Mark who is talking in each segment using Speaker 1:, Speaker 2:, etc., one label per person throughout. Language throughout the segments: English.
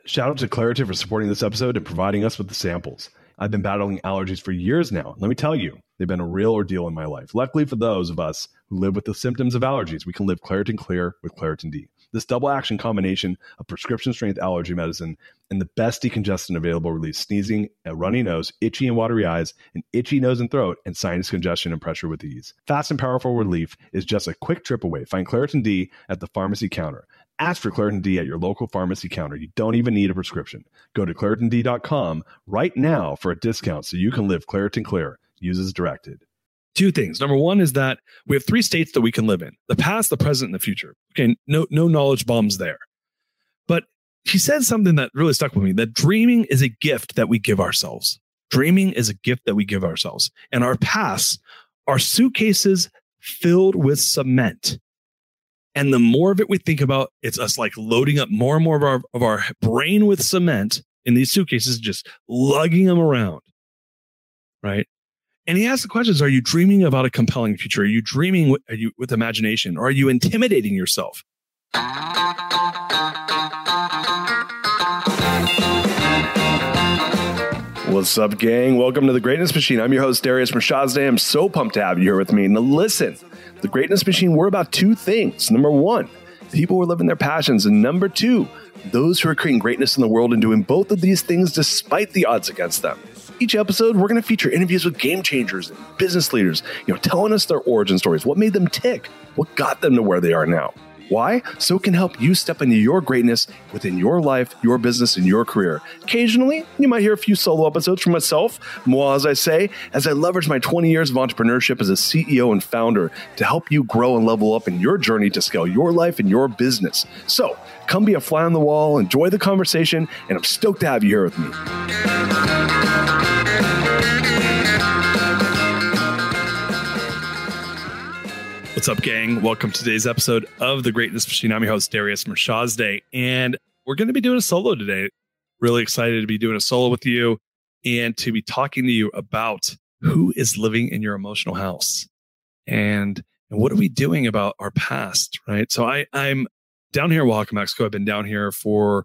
Speaker 1: Shout out to Claritin for supporting this episode and providing us with the samples. I've been battling allergies for years now. Let me tell you, they've been a real ordeal in my life. Luckily for those of us who live with the symptoms of allergies, we can live Claritin Clear with Claritin D. This double action combination of prescription strength allergy medicine and the best decongestant available relieves sneezing, a runny nose, itchy and watery eyes, an itchy nose and throat, and sinus congestion and pressure with ease. Fast and powerful relief is just a quick trip away. Find Claritin D at the pharmacy counter. Ask for Claritin D at your local pharmacy counter. You don't even need a prescription. Go to ClaritinD.com right now for a discount so you can live Claritin Clear. Use as directed.
Speaker 2: Two things. Number one is that we have three states that we can live in: the past, the present, and the future. Okay, no knowledge bombs there. But he said something that really stuck with me, that dreaming is a gift that we give ourselves. Dreaming is a gift that we give ourselves. And our past are suitcases filled with cement. And the more of it we think about, it's us like loading up more and more of our brain with cement in these suitcases, just lugging them around. Right? And he asked the questions: are you dreaming about a compelling future? Are you dreaming with imagination? Or are you intimidating yourself? What's up, gang? Welcome to The Greatness Machine. I'm your host, Darius Mirshahzadeh. I'm so pumped to have you here with me. Now listen, The Greatness Machine, we're about two things. Number one, people who are living their passions. And number two, those who are creating greatness in the world and doing both of these things despite the odds against them. Each episode, we're going to feature interviews with game changers and business leaders, telling us their origin stories, what made them tick, what got them to where they are now. Why? So it can help you step into your greatness within your life, your business, and your career. Occasionally, you might hear a few solo episodes from myself, moi, as I say, as I leverage my 20 years of entrepreneurship as a CEO and founder to help you grow and level up in your journey to scale your life and your business. So come be a fly on the wall, enjoy the conversation, and I'm stoked to have you here with me. What's up, gang? Welcome to today's episode of The Greatness Machine. I'm your host, Darius Mirshahzadeh, and we're going to be doing a solo today. Really excited to be doing a solo with you and to be talking to you about who is living in your emotional house and what are we doing about our past, right? So I'm down here in Oaxaca, Mexico. I've been down here for,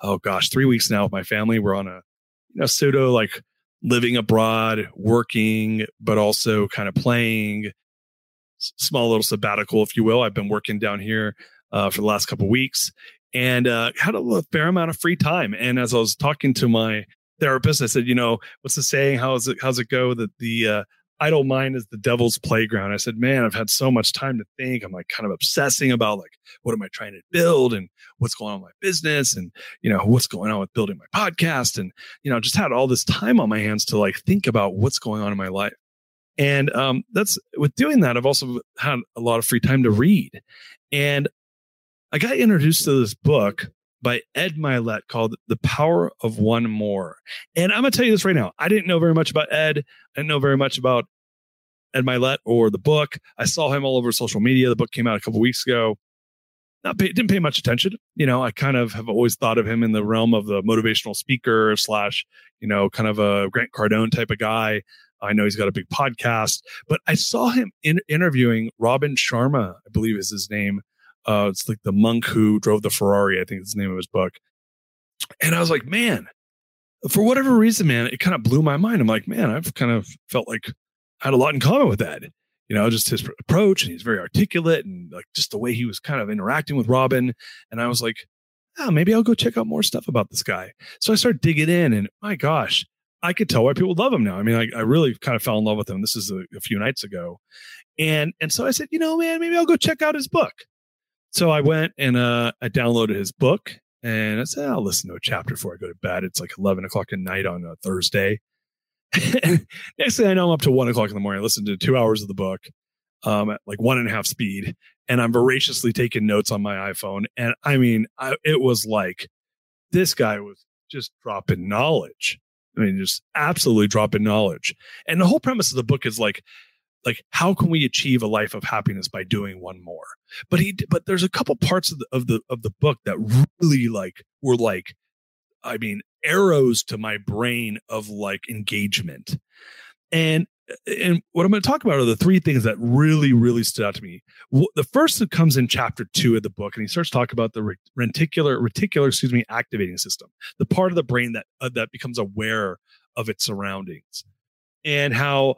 Speaker 2: 3 weeks now with my family. We're on a pseudo like living abroad, working, but also kind of playing. Small little sabbatical, if you will. I've been working down here for the last couple of weeks and had a fair amount of free time. And as I was talking to my therapist, I said, what's the saying? How's it go? That the idle mind is the devil's playground. I said, man, I've had so much time to think. I'm like kind of obsessing about like, what am I trying to build and what's going on with my business and, what's going on with building my podcast. And, just had all this time on my hands to like think about what's going on in my life. And that's with doing that, I've also had a lot of free time to read. And I got introduced to this book by Ed Mylett called The Power of One More. And I'm going to tell you this right now. I didn't know very much about Ed. I didn't know very much about Ed Mylett or the book. I saw him all over social media. The book came out a couple weeks ago. Didn't pay much attention. I kind of have always thought of him in the realm of the motivational speaker / kind of a Grant Cardone type of guy. I know he's got a big podcast, but I saw him interviewing Robin Sharma, I believe is his name. It's like the monk who drove the Ferrari, I think is the name of his book. And I was like, man, for whatever reason, man, it kind of blew my mind. I'm like, man, I've kind of felt like I had a lot in common with Ed. Just his approach, and he's very articulate, and like just the way he was kind of interacting with Robin. And I was like, maybe I'll go check out more stuff about this guy. So I started digging in, and my gosh, I could tell why people love him now. I mean, I really kind of fell in love with him. This is a few nights ago. And so I said, man, maybe I'll go check out his book. So I went and I downloaded his book and I said, I'll listen to a chapter before I go to bed. It's like 11 o'clock at night on a Thursday. And next thing I know, I'm up to 1 o'clock in the morning. I listened to 2 hours of the book at like 1.5 speed. And I'm voraciously taking notes on my iPhone. And I mean, it was like, this guy was just dropping knowledge. I mean, just absolutely dropping knowledge. And the whole premise of the book is like how can we achieve a life of happiness by doing one more? But there's a couple parts of the book that really were arrows to my brain of like engagement. And And what I'm going to talk about are the three things that really, really stood out to me. The first that comes in chapter 2 of the book, and he starts talking about the reticular activating system, the part of the brain that becomes aware of its surroundings, and how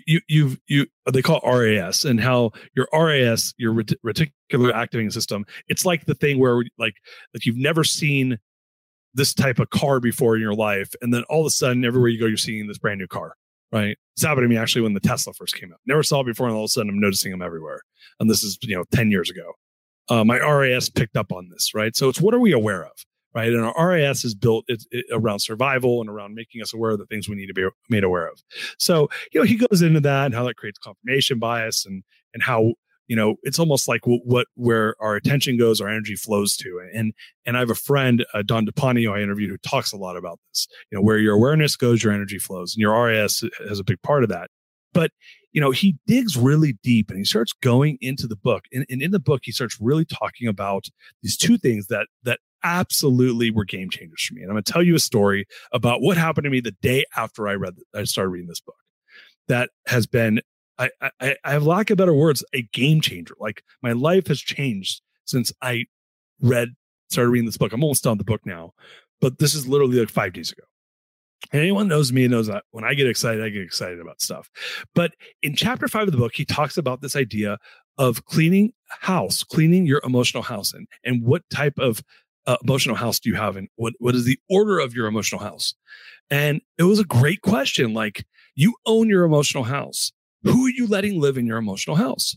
Speaker 2: they call it RAS, and how your RAS, your reticular activating system, it's like the thing where like you've never seen this type of car before in your life, and then all of a sudden, everywhere you go, you're seeing this brand new car. Right. It's happened to me actually when the Tesla first came out. Never saw it before, and all of a sudden I'm noticing them everywhere. And this is, 10 years ago. My RAS picked up on this, right? So it's what are we aware of, right? And our RAS is built around survival and around making us aware of the things we need to be made aware of. So, he goes into that and how that creates confirmation bias and how, it's almost like where our attention goes, our energy flows to. And I have a friend, Don DePani, who I interviewed, who talks a lot about this. Where your awareness goes, your energy flows, and your RAS has a big part of that. But, he digs really deep and he starts going into the book. And in the book, he starts really talking about these two things that absolutely were game changers for me. And I'm going to tell you a story about what happened to me the day after I started reading this book. That has been, I have lack of better words, a game changer. Like my life has changed since I started reading this book. I'm almost done with the book now, but this is literally like 5 days ago. And anyone knows me knows that when I get excited about stuff. But in chapter 5 of the book, he talks about this idea of cleaning your emotional house, and what type of emotional house do you have, and what is the order of your emotional house? And it was a great question. Like, you own your emotional house. Who are you letting live in your emotional house?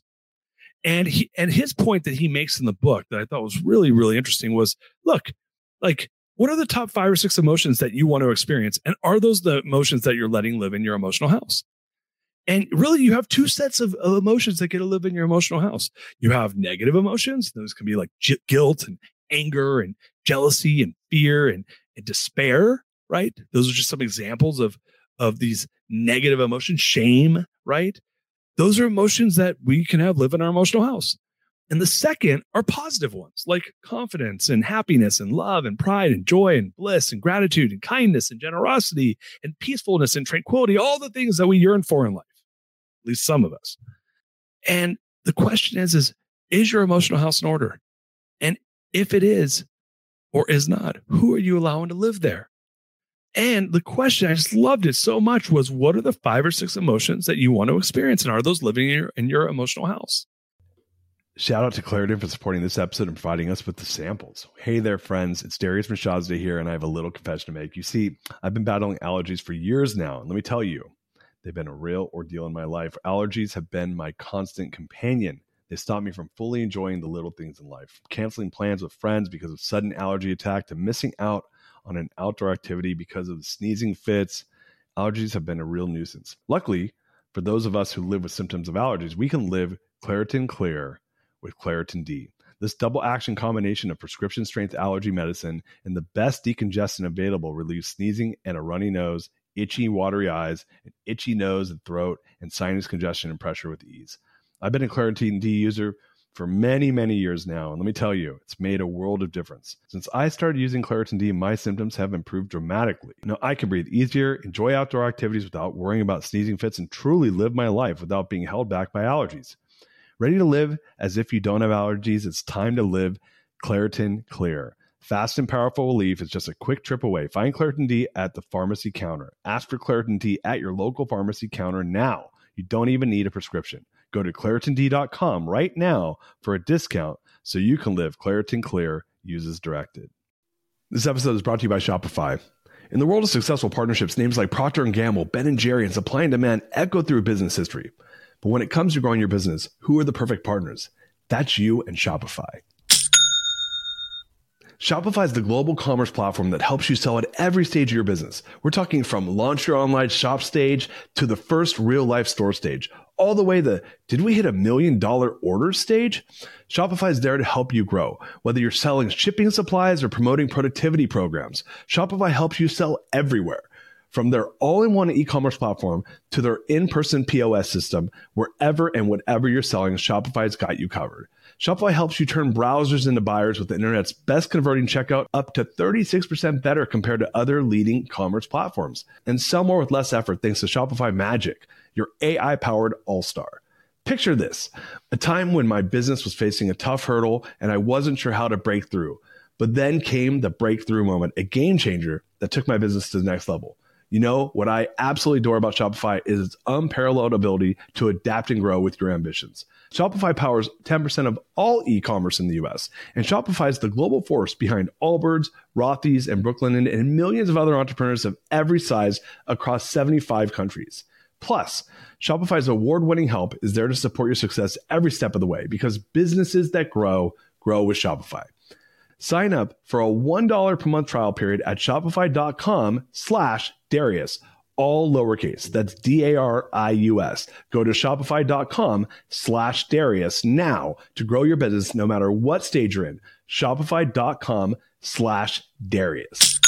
Speaker 2: And his point that he makes in the book that I thought was really, really interesting was, look, like, what are the top 5 or 6 emotions that you want to experience? And are those the emotions that you're letting live in your emotional house? And really, you have 2 sets of emotions that get to live in your emotional house. You have negative emotions. Those can be like guilt and anger and jealousy and fear and despair, right? Those are just some examples of these negative emotions. Shame, right? Those are emotions that we can have live in our emotional house. And the second are positive ones, like confidence and happiness and love and pride and joy and bliss and gratitude and kindness and generosity and peacefulness and tranquility, all the things that we yearn for in life, at least some of us. And the question is your emotional house in order? And if it is or is not, who are you allowing to live there? And the question, I just loved it so much, was what are the 5 or 6 emotions that you want to experience? And are those living in your emotional house?
Speaker 1: Shout out to Claritin for supporting this episode and providing us with the samples. Hey there, friends. It's Darius Mirshahzadeh here, and I have a little confession to make. You see, I've been battling allergies for years now, and let me tell you, they've been a real ordeal in my life. Allergies have been my constant companion. They stop me from fully enjoying the little things in life, from canceling plans with friends because of sudden allergy attack to missing out on an outdoor activity because of the sneezing fits. Allergies have been a real nuisance. Luckily, for those of us who live with symptoms of allergies, we can live Claritin Clear with Claritin D. This double action combination of prescription strength allergy medicine and the best decongestant available relieves sneezing and a runny nose, itchy, watery eyes, an itchy nose and throat, and sinus congestion and pressure with ease. I've been a Claritin D user for many, many years now, and let me tell you, it's made a world of difference. Since I started using Claritin D, my symptoms have improved dramatically. Now, I can breathe easier, enjoy outdoor activities without worrying about sneezing fits, and truly live my life without being held back by allergies. Ready to live as if you don't have allergies? It's time to live Claritin Clear. Fast and powerful relief is just a quick trip away. Find Claritin D at the pharmacy counter. Ask for Claritin D at your local pharmacy counter now. You don't even need a prescription. Go to ClaritinD.com right now for a discount so you can live Claritin Clear. Use as directed. This episode is brought to you by Shopify. In the world of successful partnerships, names like Procter & Gamble, Ben & Jerry, and Supply and Demand echo through business history. But when it comes to growing your business, who are the perfect partners? That's you and Shopify. Shopify is the global commerce platform that helps you sell at every stage of your business. We're talking from launch your online shop stage to the first real life store stage, all the way to, did we hit $1 million order stage? Shopify is there to help you grow. Whether you're selling shipping supplies or promoting productivity programs, Shopify helps you sell everywhere. From their all-in-one e-commerce platform to their in-person POS system, wherever and whatever you're selling, Shopify's got you covered. Shopify helps you turn browsers into buyers with the internet's best converting checkout, up to 36% better compared to other leading commerce platforms. And sell more with less effort thanks to Shopify Magic, your AI-powered all-star. Picture this, a time when my business was facing a tough hurdle and I wasn't sure how to break through. But then came the breakthrough moment, a game changer that took my business to the next level. You know, what I absolutely adore about Shopify is its unparalleled ability to adapt and grow with your ambitions. Shopify powers 10% of all e-commerce in the US, and Shopify is the global force behind Allbirds, Rothy's, and Brooklinen, and millions of other entrepreneurs of every size across 75 countries. Plus, Shopify's award-winning help is there to support your success every step of the way, because businesses that grow with Shopify. Sign up for a $1 per month trial period at shopify.com/Darius, all lowercase. That's Darius. Go to shopify.com/Darius now to grow your business no matter what stage you're in. Shopify.com/Darius.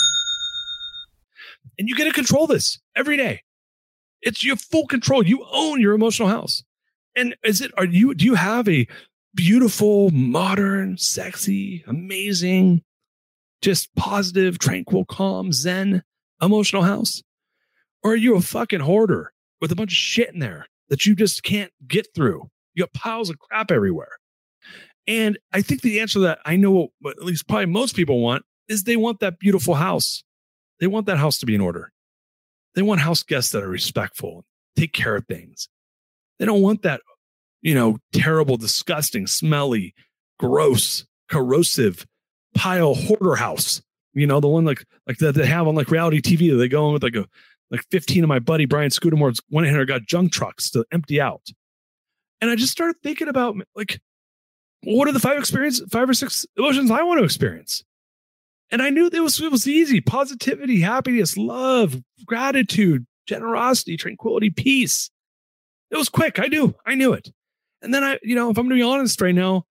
Speaker 2: And you get to control this every day. It's your full control. You own your emotional house. And do you have a beautiful, modern, sexy, amazing, just positive, tranquil, calm, zen emotional house? Or are you a fucking hoarder with a bunch of shit in there that you just can't get through? You got piles of crap everywhere. And I think the answer to that, I know what at least probably most people want, is they want that beautiful house. They want that house to be in order. They want house guests that are respectful, take care of things. They don't want that, terrible, disgusting, smelly, gross, corrosive pile hoarder house. The one like that they have on like reality TV. They go in with like 15 of my buddy Brian Scudamore's 1-800 got junk trucks to empty out. And I just started thinking about what are the 5 or 6 emotions I want to experience? And I knew it was easy: positivity, happiness, love, gratitude, generosity, tranquility, peace. It was quick. I knew it. And then if I'm going to be honest right now,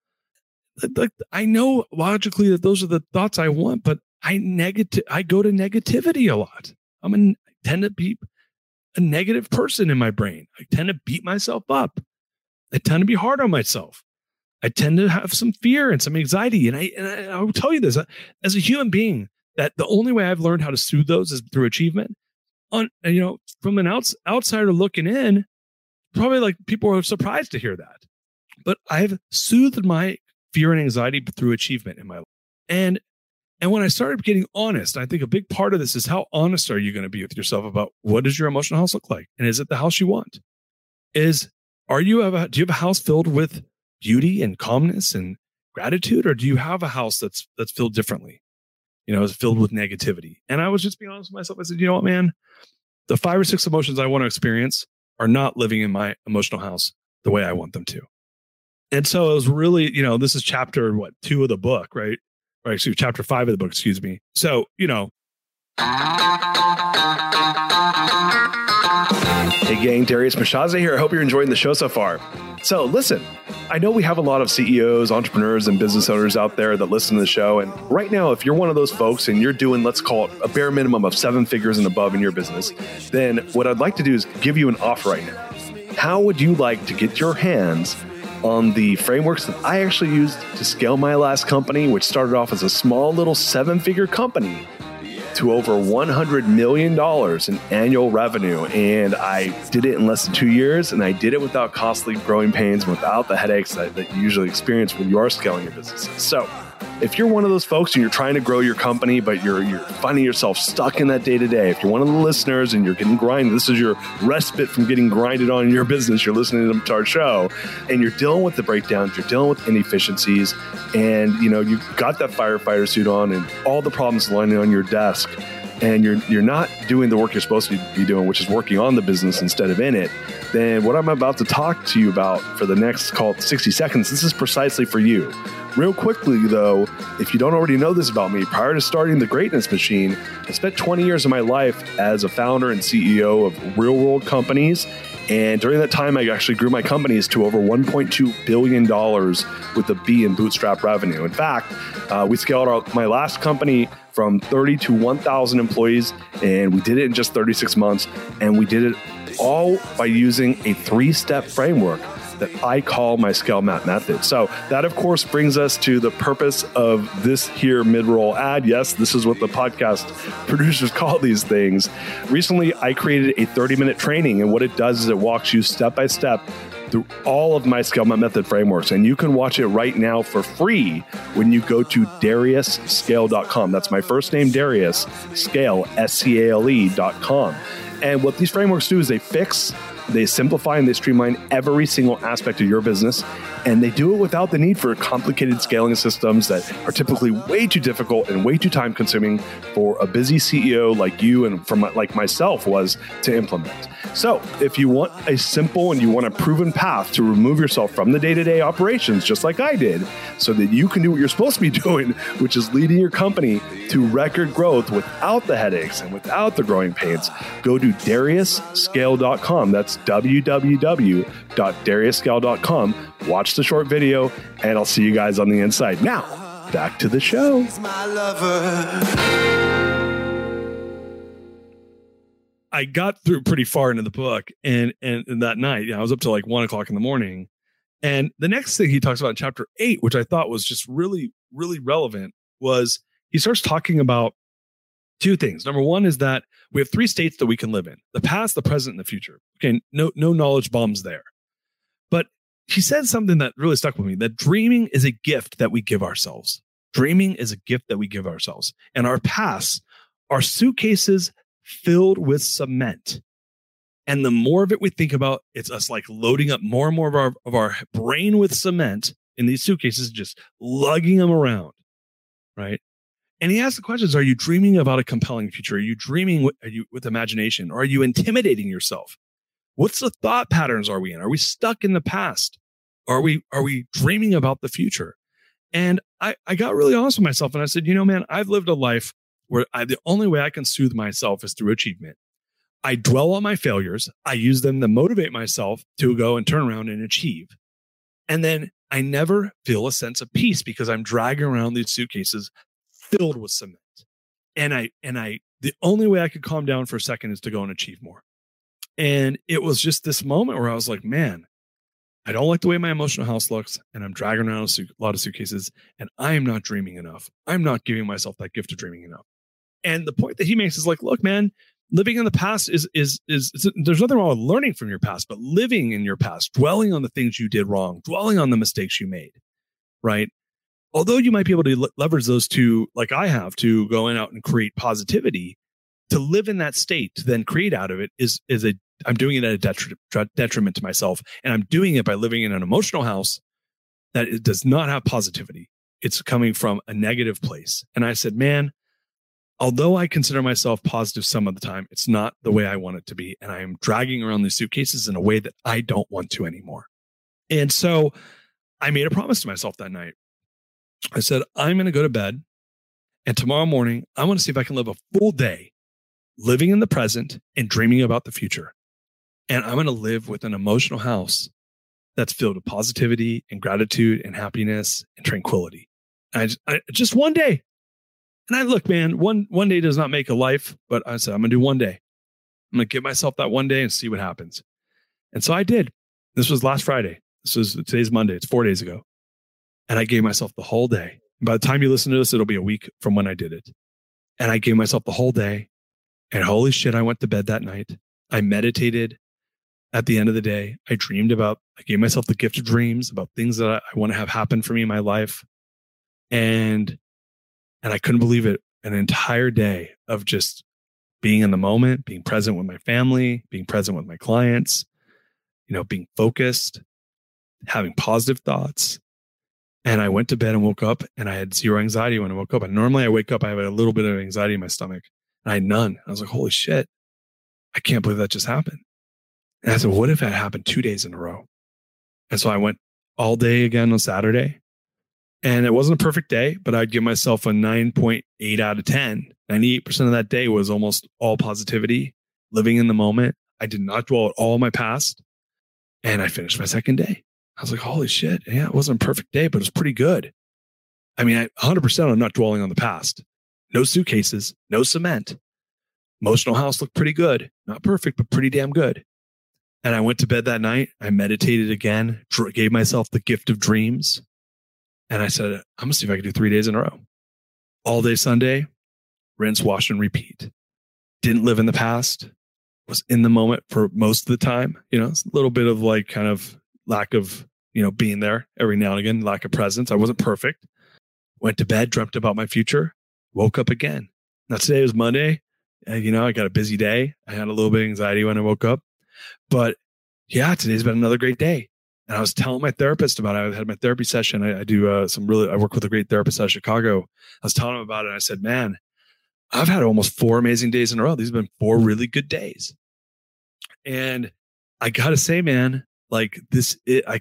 Speaker 2: I know logically that those are the thoughts I want, but I go to negativity a lot. I tend to be a negative person in my brain. I tend to beat myself up. I tend to be hard on myself. I tend to have some fear and some anxiety. And I will tell you this, as a human being, that the only way I've learned how to soothe those is through achievement. From an outsider looking in, probably people are surprised to hear that. But I've soothed my fear and anxiety through achievement in my life. And when I started getting honest, I think a big part of this is how honest are you going to be with yourself about what does your emotional house look like? And is it the house you want? Do you have a house filled with beauty and calmness and gratitude, or do you have a house that's filled differently? It's filled with negativity. And I was just being honest with myself. I said, you know what, man, the 5 or 6 emotions I want to experience are not living in my emotional house the way I want them to. And so it was really, this is chapter 2 of the book, right? Or actually chapter 5 of the book, excuse me. So,
Speaker 1: Hey gang, Darius Mirshahzadeh here. I hope you're enjoying the show so far. So listen, I know we have a lot of CEOs, entrepreneurs, and business owners out there that listen to the show. And right now, if you're one of those folks and you're doing, let's call it a bare minimum of 7 figures and above in your business, then what I'd like to do is give you an offer right now. How would you like to get your hands on the frameworks that I actually used to scale my last company, which started off as a small little 7-figure company, to over $100 million in annual revenue. And I did it in less than 2 years, and I did it without costly growing pains, without the headaches that you usually experience when you are scaling your business. So if you're one of those folks and you're trying to grow your company, but you're finding yourself stuck in that day-to-day, if you're one of the listeners and you're getting grinded, this is your respite from getting grinded on in your business, you're listening to our show, and you're dealing with the breakdowns, you're dealing with inefficiencies, and you've got that firefighter suit on and all the problems lining on your desk, and you're not doing the work you're supposed to be doing, which is working on the business instead of in it, then what I'm about to talk to you about for the next, call it 60 seconds, this is precisely for you. Real quickly, though, if you don't already know this about me, prior to starting The Greatness Machine, I spent 20 years of my life as a founder and CEO of real-world companies And during that time, I actually grew my companies to over $1.2 billion with a B in bootstrap revenue. In fact, we scaled my last company from 30 to 1,000 employees, and we did it in just 36 months. And we did it all by using a 3-step framework that I call my Scale Map method. So that, of course, brings us to the purpose of this here mid-roll ad. Yes, this is what the podcast producers call these things. Recently, I created a 30-minute training, and what it does is it walks you step by step through all of my Scale Map method frameworks. And you can watch it right now for free when you go to DariusScale.com. That's my first name, Darius, Scale, SCALE.com. And what these frameworks do is they simplify and they streamline every single aspect of your business. And they do it without the need for complicated scaling systems that are typically way too difficult and way too time consuming for a busy CEO like you and like myself was to implement. So if you want a simple and you want a proven path to remove yourself from the day-to-day operations, just like I did, so that you can do what you're supposed to be doing, which is leading your company to record growth without the headaches and without the growing pains, go to DariusScale.com. That's www.DariusScale.com. Watch the short video, and I'll see you guys on the inside. Now, back to the show.
Speaker 2: I got through pretty far into the book, and that night, I was up till like 1 o'clock in the morning. And the next thing he talks about in chapter 8, which I thought was just really, really relevant, was he starts talking about two things. Number one is that we have 3 states that we can live in: the past, the present, and the future. Okay, no knowledge bombs there. But he said something that really stuck with me, that dreaming is a gift that we give ourselves. Dreaming is a gift that we give ourselves. And our past are suitcases filled with cement. And the more of it we think about, it's us like loading up more and more of our brain with cement in these suitcases, just lugging them around, right? And he asked the questions: are you dreaming about a compelling future? Are you dreaming with imagination? Or are you intimidating yourself? What's the thought patterns are we in? Are we stuck in the past? Are we dreaming about the future? And I got really honest with myself, and I said, man, I've lived a life where the only way I can soothe myself is through achievement. I dwell on my failures. I use them to motivate myself to go and turn around and achieve. And then I never feel a sense of peace because I'm dragging around these suitcases filled with cement. And the only way I could calm down for a second is to go and achieve more. And it was just this moment where I was like, man, I don't like the way my emotional house looks, and I'm dragging around a lot of suitcases, and I am not dreaming enough. I'm not giving myself that gift of dreaming enough. And the point that he makes is like, look, man, living in the past is there's nothing wrong with learning from your past, but living in your past, dwelling on the things you did wrong, dwelling on the mistakes you made, right? Although you might be able to leverage those two, like I have, to go out and create positivity, to live in that state, to then create out of it I'm doing it at a detriment to myself. And I'm doing it by living in an emotional house that it does not have positivity. It's coming from a negative place. And I said, man, although I consider myself positive some of the time, it's not the way I want it to be. And I am dragging around these suitcases in a way that I don't want to anymore. And so I made a promise to myself that night. I said, I'm going to go to bed, and tomorrow morning, I want to see if I can live a full day living in the present and dreaming about the future. And I'm going to live with an emotional house that's filled with positivity and gratitude and happiness and tranquility. I just one day. And I look, man, one day does not make a life, but I said, I'm going to do one day. I'm going to give myself that one day and see what happens. And so I did. This was last Friday. Today's Monday. It's 4 days ago. And I gave myself the whole day. By the time you listen to this, it'll be a week from when I did it. And I gave myself the whole day. And holy shit, I went to bed that night. I meditated. At the end of the day, I gave myself the gift of dreams about things that I want to have happen for me in my life. And I couldn't believe it. An entire day of just being in the moment, being present with my family, being present with my clients, being focused, having positive thoughts. And I went to bed and woke up, and I had zero anxiety when I woke up. And normally I wake up, I have a little bit of anxiety in my stomach, and I had none. I was like, holy shit, I can't believe that just happened. And I said, what if that happened 2 days in a row? And so I went all day again on Saturday. And it wasn't a perfect day, but I'd give myself a 9.8 out of 10. 98% of that day was almost all positivity, living in the moment. I did not dwell at all on my past. And I finished my second day. I was like, holy shit. Yeah, it wasn't a perfect day, but it was pretty good. I mean, 100% I'm not dwelling on the past. No suitcases, no cement. Emotional house looked pretty good. Not perfect, but pretty damn good. And I went to bed that night. I meditated again, gave myself the gift of dreams. And I said, I'm going to see if I can do 3 days in a row. All day Sunday, rinse, wash, and repeat. Didn't live in the past. Was in the moment for most of the time. It's a little bit of like kind of lack of, being there every now and again, lack of presence. I wasn't perfect. Went to bed, dreamt about my future, woke up again. Now today was Monday. And, I got a busy day. I had a little bit of anxiety when I woke up. But yeah, today's been another great day. And I was telling my therapist about it. I had my therapy session. I do I work with a great therapist out of Chicago. I was telling him about it. And I said, man, I've had almost 4 amazing days in a row. These have been 4 really good days. And I got to say, man, like it's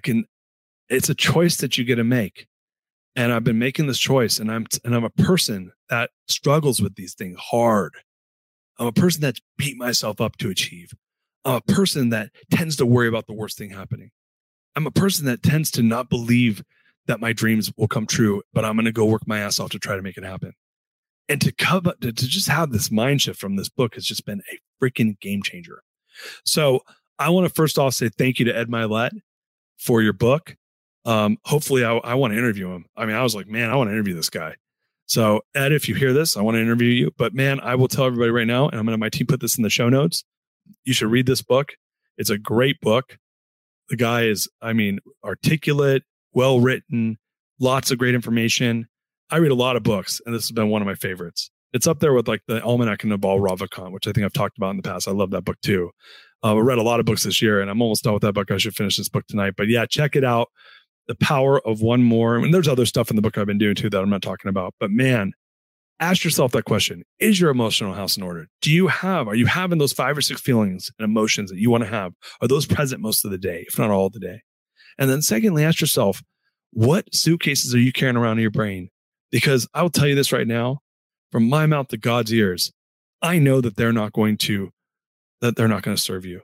Speaker 2: a choice that you get to make. And I've been making this choice, and I'm a person that struggles with these things hard. I'm a person that's beat myself up to achieve. I'm a person that tends to worry about the worst thing happening. I'm a person that tends to not believe that my dreams will come true, but I'm going to go work my ass off to try to make it happen. And to just have this mind shift from this book has just been a freaking game changer. So I want to first off say thank you to Ed Mylett for your book. Hopefully I want to interview him. I mean, I was like, man, I want to interview this guy. So Ed, if you hear this, I want to interview you. But man, I will tell everybody right now, and I'm going to have my team put this in the show notes. You should read this book. It's a great book. The guy is, articulate, well-written, lots of great information. I read a lot of books, and this has been one of my favorites. It's up there with like the Almanac and Nabal Ravikant, which I think I've talked about in the past. I love that book too. I read a lot of books this year, and I'm almost done with that book. I should finish this book tonight. But yeah, check it out. The Power of One More. I mean, there's other stuff in the book I've been doing too that I'm not talking about. But man, ask yourself that question. Is your emotional house in order? Are you having those 5 or 6 feelings and emotions that you want to have? Are those present most of the day, if not all of the day? And then secondly, ask yourself, what suitcases are you carrying around in your brain? Because I will tell you this right now, from my mouth to God's ears, I know that they're not going to serve you,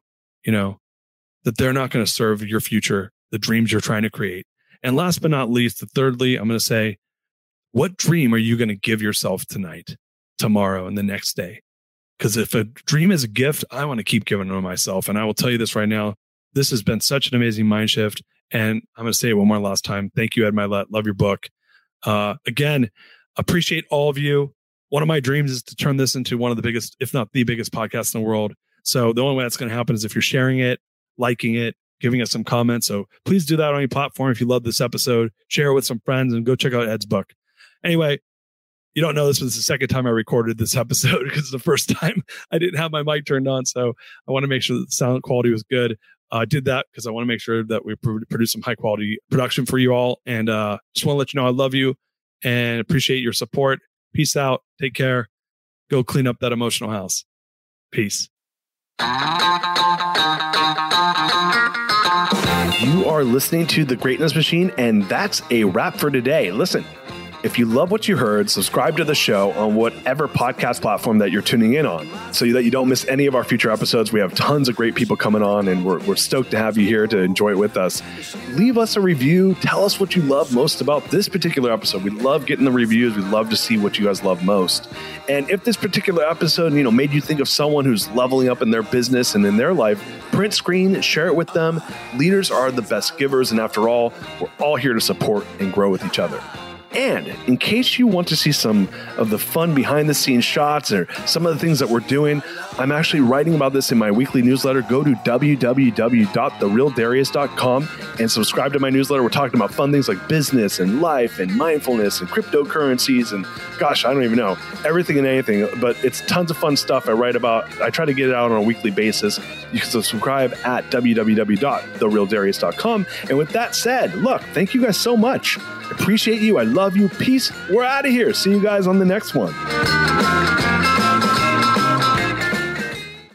Speaker 2: that they're not going to serve your future, the dreams you're trying to create. And last but not least, thirdly, I'm going to say, what dream are you going to give yourself tonight, tomorrow, and the next day? Because if a dream is a gift, I want to keep giving it to myself. And I will tell you this right now, this has been such an amazing mind shift. And I'm going to say it one more last time. Thank you, Ed Mylett. Love your book. Again, appreciate all of you. One of my dreams is to turn this into one of the biggest, if not the biggest podcast in the world. So the only way that's going to happen is if you're sharing it, liking it, giving us some comments. So please do that on your platform. If you love this episode, share it with some friends and go check out Ed's book. Anyway, you don't know this was the second time I recorded this episode because the first time I didn't have my mic turned on. So I want to make sure that the sound quality was good. I did that because I want to make sure that we produce some high quality production for you all. And just want to let you know I love you and appreciate your support. Peace out. Take care. Go clean up that emotional house. Peace.
Speaker 1: You are listening to The Greatness Machine, and that's a wrap for today. Listen, if you love what you heard, subscribe to the show on whatever podcast platform that you're tuning in on so that you don't miss any of our future episodes. We have tons of great people coming on, and we're stoked to have you here to enjoy it with us. Leave us a review. Tell us what you love most about this particular episode. We love getting the reviews. We love to see what you guys love most. And if this particular episode, made you think of someone who's leveling up in their business and in their life, print screen, share it with them. Leaders are the best givers. And after all, we're all here to support and grow with each other. And in case you want to see some of the fun behind the scenes shots or some of the things that we're doing, I'm actually writing about this in my weekly newsletter. Go to www.therealdarius.com and subscribe to my newsletter. We're talking about fun things like business and life and mindfulness and cryptocurrencies and gosh, I don't even know, everything and anything, but it's tons of fun stuff I write about. I try to get it out on a weekly basis. You can subscribe at www.therealdarius.com. And with that said, look, thank you guys so much. Appreciate you. I love you. Peace. We're out of here. See you guys on the next one.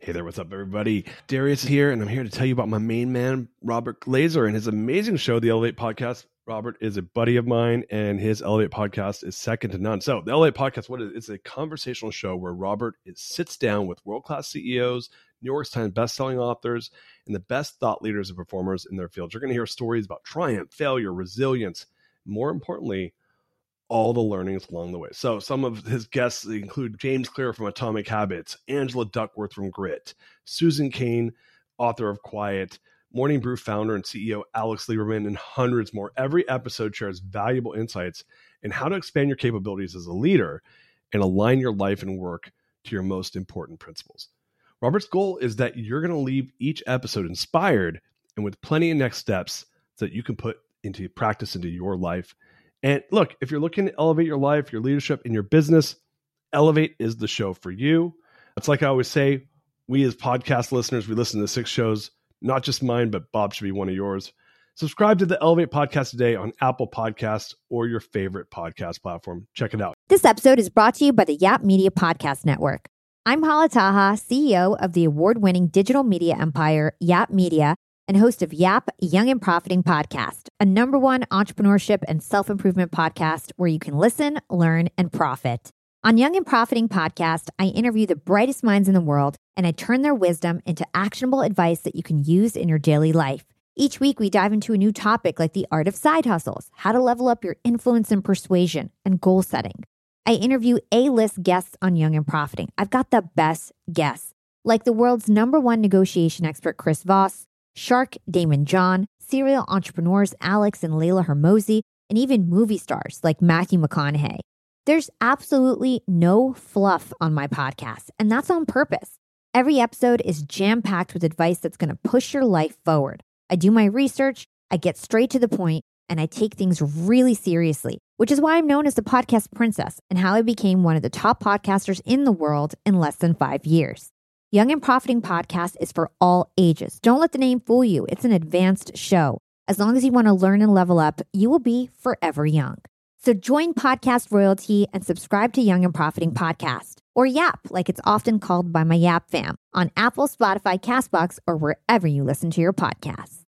Speaker 1: Hey there, what's up, everybody? Darius here, and I'm here to tell you about my main man, Robert Glazer, and his amazing show, The Elevate Podcast. Robert is a buddy of mine, and his Elevate Podcast is second to none. So, the Elevate Podcast, what is it? It's a conversational show where Robert sits down with world-class CEOs, New York Times best-selling authors, and the best thought leaders and performers in their fields. You're going to hear stories about triumph, failure, resilience, more importantly, all the learnings along the way. So some of his guests include James Clear from Atomic Habits, Angela Duckworth from Grit, Susan Cain, author of Quiet, Morning Brew founder and CEO Alex Lieberman, and hundreds more. Every episode shares valuable insights in how to expand your capabilities as a leader and align your life and work to your most important principles. Robert's goal is that you're going to leave each episode inspired and with plenty of next steps that you can put into practice into your life. And look, if you're looking to elevate your life, your leadership, and your business, Elevate is the show for you. It's like I always say, we as podcast listeners, we listen to 6 shows, not just mine, but Bob should be one of yours. Subscribe to the Elevate Podcast today on Apple Podcasts or your favorite podcast platform. Check it out.
Speaker 3: This episode is brought to you by the Yap Media Podcast Network. I'm Hala Taha, CEO of the award-winning digital media empire, Yap Media, and host of Yap Young and Profiting Podcast, a #1 entrepreneurship and self-improvement podcast where you can listen, learn, and profit. On Young and Profiting Podcast, I interview the brightest minds in the world, and I turn their wisdom into actionable advice that you can use in your daily life. Each week, we dive into a new topic like the art of side hustles, how to level up your influence and persuasion, and goal setting. I interview A-list guests on Young and Profiting. I've got the best guests, like the world's #1 negotiation expert, Chris Voss, Shark Damon John, serial entrepreneurs Alex and Layla Hermosi, and even movie stars like Matthew McConaughey. There's absolutely no fluff on my podcast, and that's on purpose. Every episode is jam-packed with advice that's going to push your life forward. I do my research, I get straight to the point, and I take things really seriously, which is why I'm known as the podcast princess and how I became one of the top podcasters in the world in less than 5 years. Young and Profiting Podcast is for all ages. Don't let the name fool you. It's an advanced show. As long as you want to learn and level up, you will be forever young. So join podcast royalty and subscribe to Young and Profiting Podcast, or YAP, like it's often called by my YAP fam, on Apple, Spotify, CastBox, or wherever you listen to your podcasts.